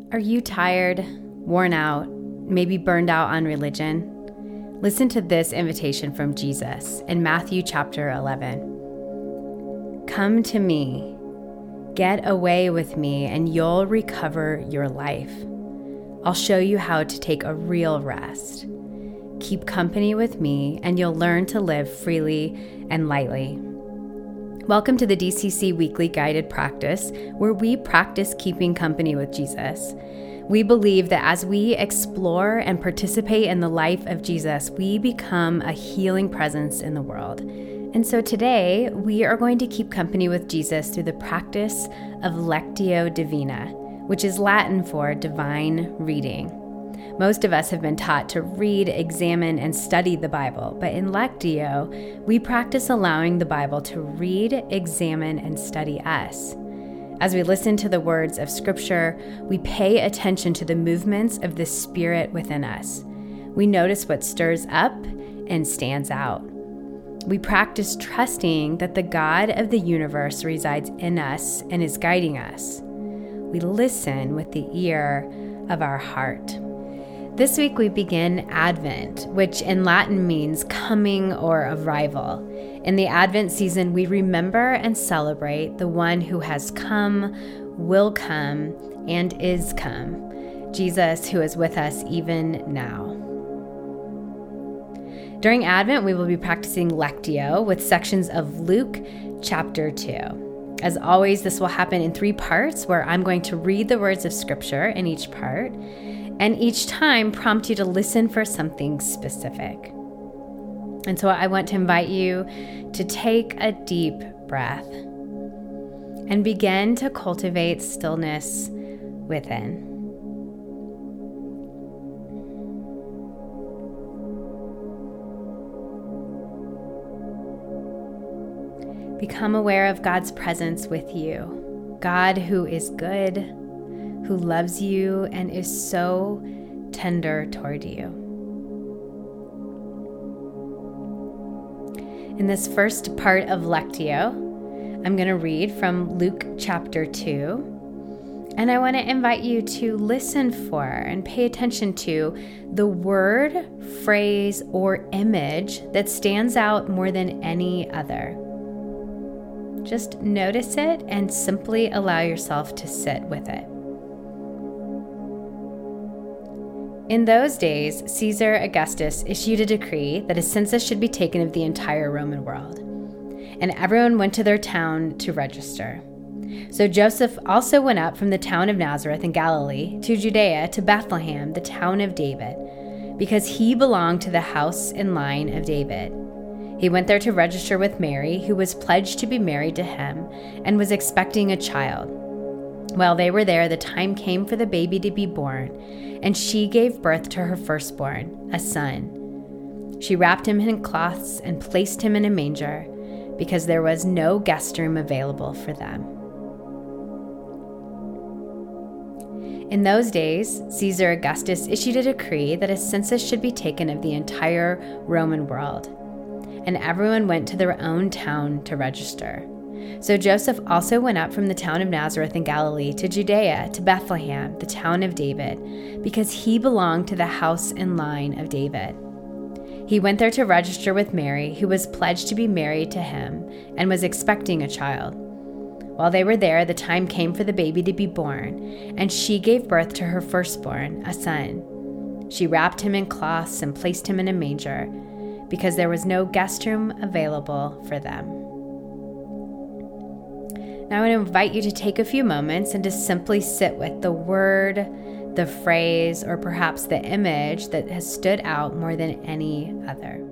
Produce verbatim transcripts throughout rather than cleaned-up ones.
Are you tired, worn out, maybe burned out on religion? Listen to this invitation from Jesus in Matthew chapter eleven. Come to me, get away with me, and you'll recover your life. I'll show you how to take a real rest. Keep company with me, and you'll learn to live freely and lightly. Welcome to the D C C Weekly Guided Practice, where we practice keeping company with Jesus. We believe that as we explore and participate in the life of Jesus, we become a healing presence in the world. And so today, we are going to keep company with Jesus through the practice of Lectio Divina, which is Latin for divine reading. Most of us have been taught to read, examine, and study the Bible, but in Lectio, we practice allowing the Bible to read, examine, and study us. As we listen to the words of Scripture, we pay attention to the movements of the Spirit within us. We notice what stirs up and stands out. We practice trusting that the God of the universe resides in us and is guiding us. We listen with the ear of our heart. This week we begin Advent, which in Latin means coming or arrival. In the Advent season, we remember and celebrate the one who has come, will come, and is come, Jesus, who is with us even now. During Advent, we will be practicing Lectio with sections of Luke chapter two. As always, this will happen in three parts, where I'm going to read the words of Scripture in each part, and each time prompt you to listen for something specific. And so I want to invite you to take a deep breath and begin to cultivate stillness within. Become aware of God's presence with you, God who is good, who loves you and is so tender toward you. In this first part of Lectio, I'm going to read from Luke chapter two, and I want to invite you to listen for and pay attention to the word, phrase, or image that stands out more than any other. Just notice it and simply allow yourself to sit with it. In those days, Caesar Augustus issued a decree that a census should be taken of the entire Roman world, and everyone went to their town to register. So Joseph also went up from the town of Nazareth in Galilee to Judea to Bethlehem, the town of David, because he belonged to the house and line of David. He went there to register with Mary, who was pledged to be married to him and was expecting a child. While they were there, the time came for the baby to be born, and she gave birth to her firstborn, a son. She wrapped him in cloths and placed him in a manger, because there was no guest room available for them. In those days, Caesar Augustus issued a decree that a census should be taken of the entire Roman world, and everyone went to their own town to register. So Joseph also went up from the town of Nazareth in Galilee to Judea, to Bethlehem, the town of David, because he belonged to the house and line of David. He went there to register with Mary, who was pledged to be married to him and was expecting a child. While they were there, the time came for the baby to be born, and she gave birth to her firstborn, a son. She wrapped him in cloths and placed him in a manger, because there was no guest room available for them. Now I want to invite you to take a few moments and to simply sit with the word, the phrase, or perhaps the image that has stood out more than any other.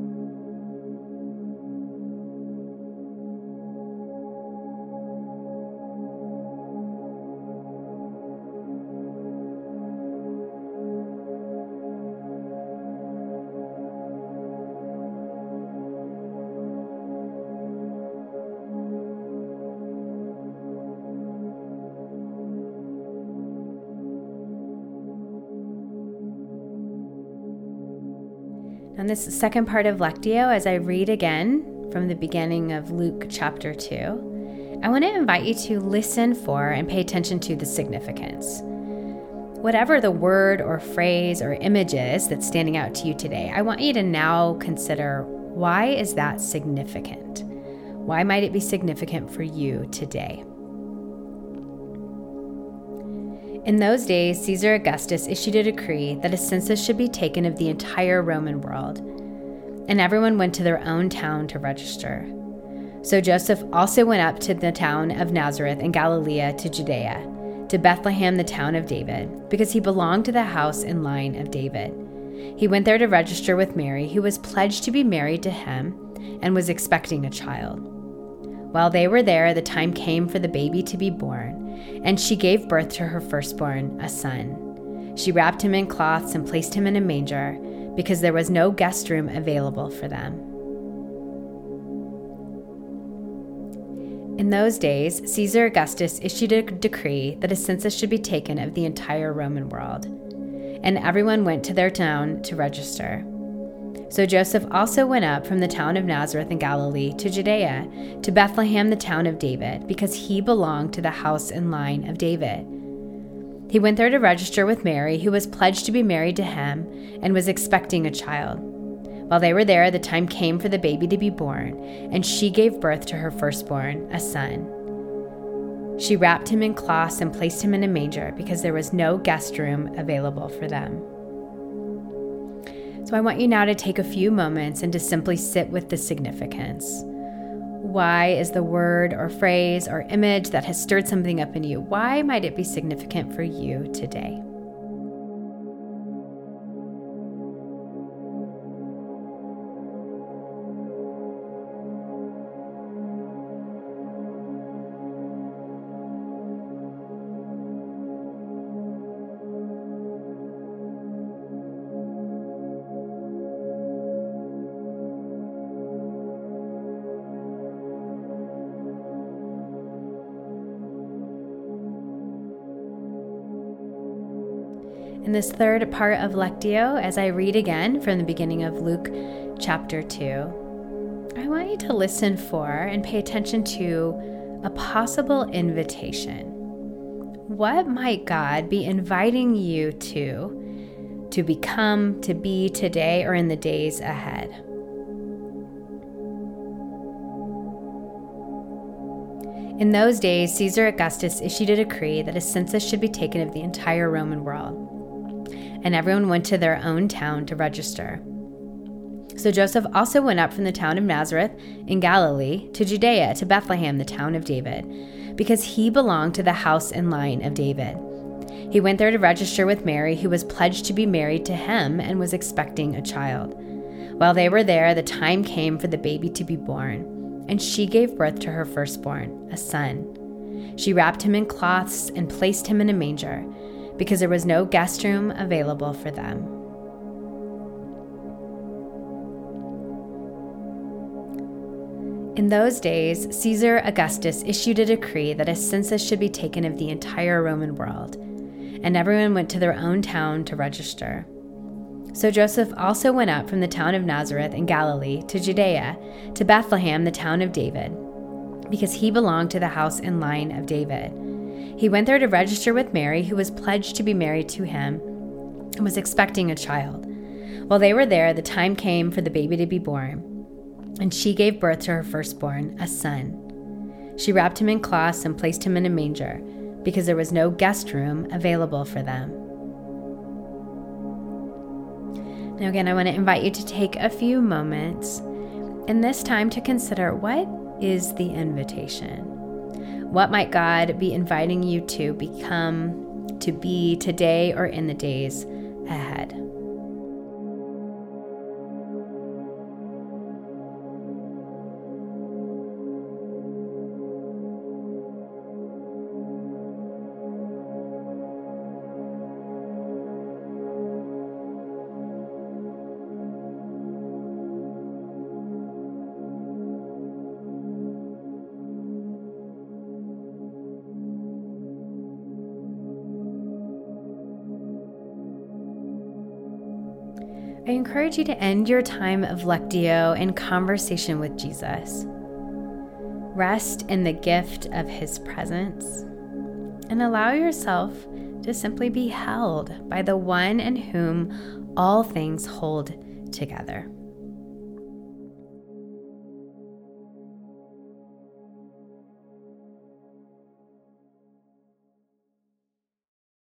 On this second part of Lectio, as I read again from the beginning of Luke chapter two, I want to invite you to listen for and pay attention to the significance. Whatever the word or phrase or image is that's standing out to you today, I want you to now consider, why is that significant? Why might it be significant for you today? In those days, Caesar Augustus issued a decree that a census should be taken of the entire Roman world, and everyone went to their own town to register. So Joseph also went up to the town of Nazareth in Galilee to Judea, to Bethlehem, the town of David, because he belonged to the house and line of David. He went there to register with Mary, who was pledged to be married to him and was expecting a child. While they were there, the time came for the baby to be born, and she gave birth to her firstborn, a son. She wrapped him in cloths and placed him in a manger, because there was no guest room available for them. In those days, Caesar Augustus issued a decree that a census should be taken of the entire Roman world, and everyone went to their town to register. So Joseph also went up from the town of Nazareth in Galilee to Judea, to Bethlehem, the town of David, because he belonged to the house and line of David. He went there to register with Mary, who was pledged to be married to him and was expecting a child. While they were there, the time came for the baby to be born, and she gave birth to her firstborn, a son. She wrapped him in cloths and placed him in a manger, because there was no guest room available for them. So I want you now to take a few moments and to simply sit with the significance. Why is the word or phrase or image that has stirred something up in you, why might it be significant for you today? In this third part of Lectio, as I read again from the beginning of Luke chapter two, I want you to listen for and pay attention to a possible invitation. What might God be inviting you to, to become, to be today or in the days ahead? In those days, Caesar Augustus issued a decree that a census should be taken of the entire Roman world, and everyone went to their own town to register. So Joseph also went up from the town of Nazareth in Galilee to Judea, to Bethlehem, the town of David, because he belonged to the house and line of David. He went there to register with Mary, who was pledged to be married to him and was expecting a child. While they were there, the time came for the baby to be born, and she gave birth to her firstborn, a son. She wrapped him in cloths and placed him in a manger, because there was no guest room available for them. In those days, Caesar Augustus issued a decree that a census should be taken of the entire Roman world, and everyone went to their own town to register. So Joseph also went up from the town of Nazareth in Galilee to Judea, to Bethlehem, the town of David, because he belonged to the house and line of David. He went there to register with Mary, who was pledged to be married to him and was expecting a child. While they were there, the time came for the baby to be born, and she gave birth to her firstborn, a son. She wrapped him in cloths and placed him in a manger, because there was no guest room available for them. Now again, I want to invite you to take a few moments in this time to consider, what is the invitation? What might God be inviting you to become, to be today or in the days ahead? I encourage you to end your time of Lectio in conversation with Jesus. Rest in the gift of his presence and allow yourself to simply be held by the one in whom all things hold together.